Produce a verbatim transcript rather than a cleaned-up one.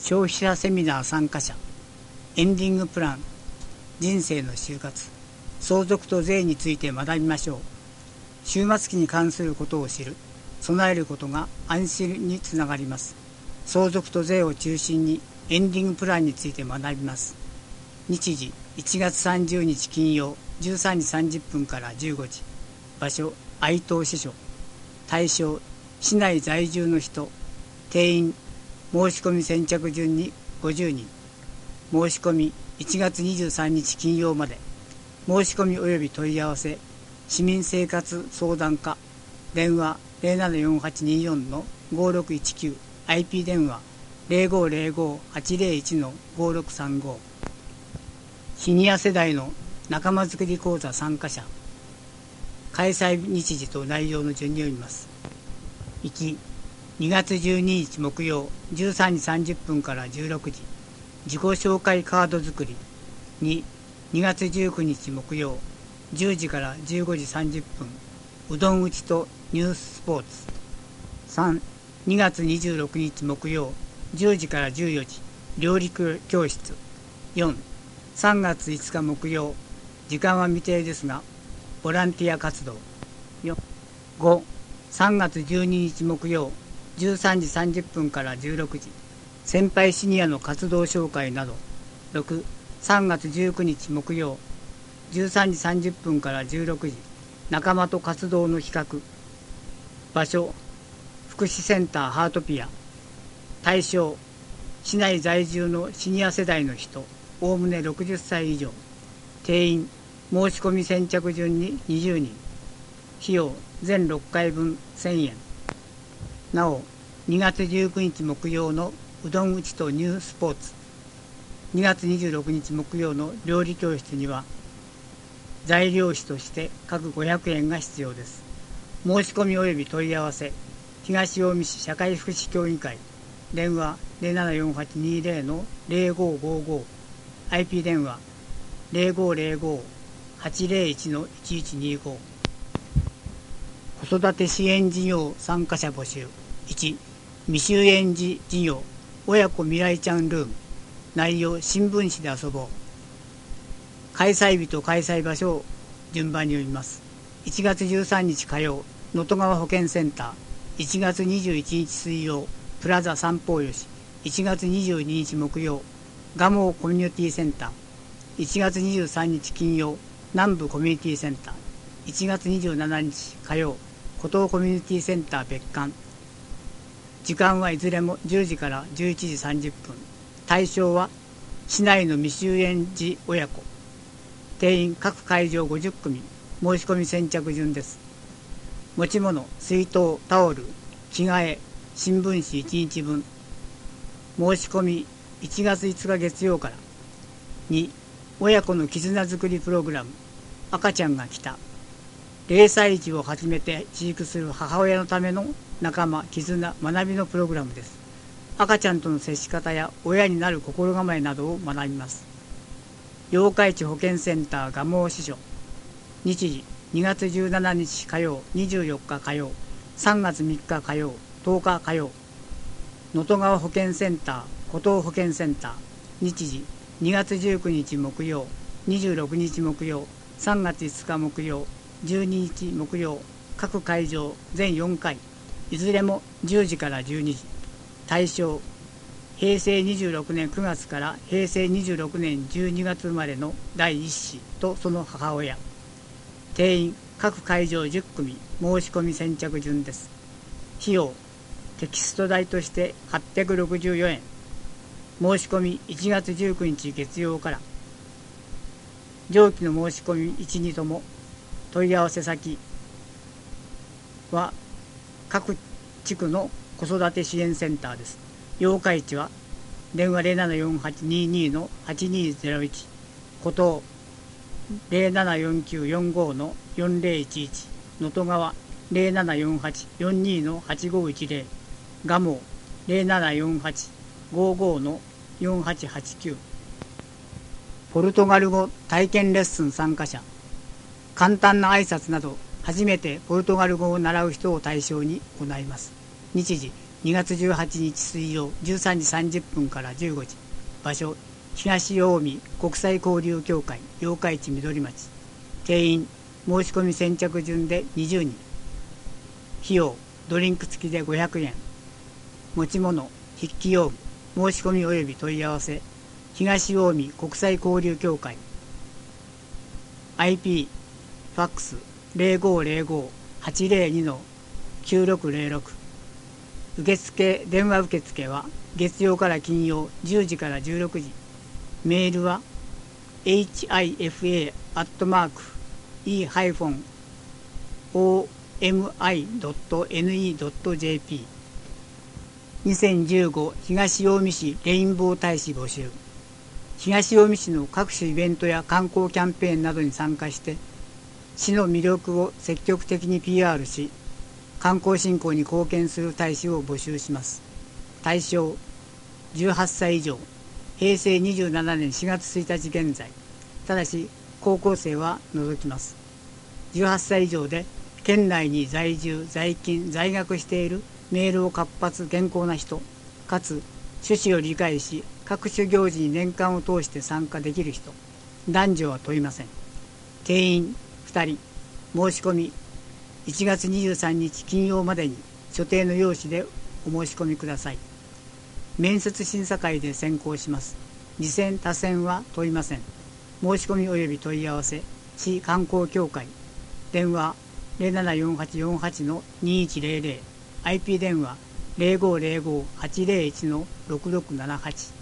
消費者セミナー参加者、エンディングプラン、人生の就活、相続と税について学びましょう。終末期に関することを知る、備えることが安心につながります。相続と税を中心にエンディングプランについて学びます。日時いちがつさんじゅうにち金曜じゅうさんじさんじゅっぷんからじゅうごじ。場所愛東支所。対象市内在住の人。定員申し込み先着順にごじゅうにん。申し込みいちがつにじゅうさんにち金曜まで。申し込み及び問い合わせ市民生活相談課。電話 ゼロななよんはちにーよんのごろくいちきゅう。 アイピー 電話 ゼロごゼロごはちゼロいちのごろくさんご。シニア世代の仲間づくり講座参加者。開催日時と内容の順に読みます。いち、にがつじゅうににち木曜じゅうさんじさんじゅっぷんからじゅうろくじ。自己紹介カード作り。に、にがつじゅうくにち木曜じゅうじからじゅうごじさんじゅっぷん。うどん打ちとニューススポーツ。さん、にがつにじゅうろくにち木曜じゅうじからじゅうよじ。料理教室。よん、さんがついつか木曜、時間は未定ですがボランティア活動。ご、さんがつじゅうににち木曜じゅうさんじさんじゅっぷんからじゅうろくじ。先輩シニアの活動紹介など。ろく、さんがつじゅうくにち木曜じゅうさんじさんじゅっぷんからじゅうろくじ。仲間と活動の比較。場所福祉センターハートピア。対象市内在住のシニア世代の人、おおむねろくじゅっさい以上。定員申し込み先着順ににじゅうにん。費用全ろっかいぶんせんえん。なおにがつじゅうくにち木曜のうどん打ちとニュースポーツ、にがつにじゅうろくにち木曜の料理教室には材料費として各ごひゃくえんが必要です。申し込み及び問い合わせ東近江市社会福祉協議会。電話 ゼロななよんはちにーゼロのゼロごごご。 アイピー 電話 ゼロごゼロごはちゼロいちのいちいちにご。子育て支援事業参加者募集。いち、未就園児事業親子未来ちゃんルーム。内容新聞紙で遊ぼう。開催日と開催場所を順番に読みます。いちがつじゅうさんにち火曜能登川保健センター。いちがつにじゅういちにち水曜プラザ三方よし。いちがつにじゅうににち木曜蒲生コミュニティセンター。いちがつにじゅうさんにち金曜南部コミュニティセンター。いちがつにじゅうしちにち火曜湖東コミュニティセンター別館。時間はいずれもじゅうじからじゅういちじさんじゅっぷん。対象は市内の未就園児親子。定員各会場ごじゅっくみ。申し込み先着順です。持ち物水筒、タオル、着替え、新聞紙いちにちぶん。申し込みいちがついつか月曜から。に、親子の絆づくりプログラム。赤ちゃんが来た。ぜろさい児を初めて飼育する母親のための仲間、絆、学びのプログラムです。赤ちゃんとの接し方や親になる心構えなどを学びます。八日市保健センター蒲生支所。日時にがつじゅうしちにち火曜にじゅうよっか火曜さんがつみっか火曜とおか火曜。能登川保健センター湖東保健センター。日時にがつじゅうくにち木曜にじゅうろくにち木曜さんがついつか木曜じゅうににち木曜。各会場全よんかい。いずれもじゅうじからじゅうにじ。対象へいせいにじゅうろくねんくがつからへいせいにじゅうろくねんじゅうにがつ生まれのだいいっ子とその母親。定員各会場じゅっくみ。申し込み先着順です。費用テキスト代としてはっぴゃくろくじゅうよえん。申し込みいちがつじゅうくにち月曜から。上記の申し込みいち、にとも問い合わせ先は各地区の子育て支援センターです。八日市は電話 ゼロななよんはちにーにーのはちにーゼロいち。湖東 ゼロななよんきゅうよんごのよんゼロいちいち。能登川 ゼロななよんはちよんにーのはちごいちゼロ。蒲生 ゼロななよんはちごごのよんはちはちきゅう。ポルトガル語体験レッスン参加者。簡単な挨拶など初めてポルトガル語を習う人を対象に行います。日時にがつじゅうはちにち水曜じゅうさんじさんじゅっぷんからじゅうごじ。場所東近江国際交流協会八日市緑町。定員申し込み先着順でにじゅうにん。費用ドリンク付きでごひゃくえん。持ち物筆記用具。申し込み及び問い合わせ東近江国際交流協会。 アイピー ファックス ゼロごゼロご はちゼロに きゅうろくゼロろく。受付電話受付は月曜から金曜じゅうじからじゅうろくじ。メールは エイチアイエフエー アットマーク イー オー エム アイ ドット エヌイー ドット ジェーピー。にせんじゅうご東近江市レインボー大使募集。東近江市の各種イベントや観光キャンペーンなどに参加して市の魅力を積極的に ピーアール し、観光振興に貢献する大使を募集します。対象じゅうはっさい以上、へいせいにじゅうななねんしがつついたち現在。ただし高校生は除きます。じゅうはっさい以上で県内に在住在勤在学している明朗活発健康な人、かつ趣旨を理解し各種行事に年間を通して参加できる人。男女は問いません。定員ふたり。申し込みいちがつにじゅうさんにち金曜までに所定の用紙でお申し込みください。面接審査会で選考します。次選他選は問いません。申し込み及び問い合わせ市観光協会。電話 ゼロななよんはちよんはちのにいちゼロゼロ。 アイピー 電話 ゼロごゼロご はちゼロいちのろくろくななはち。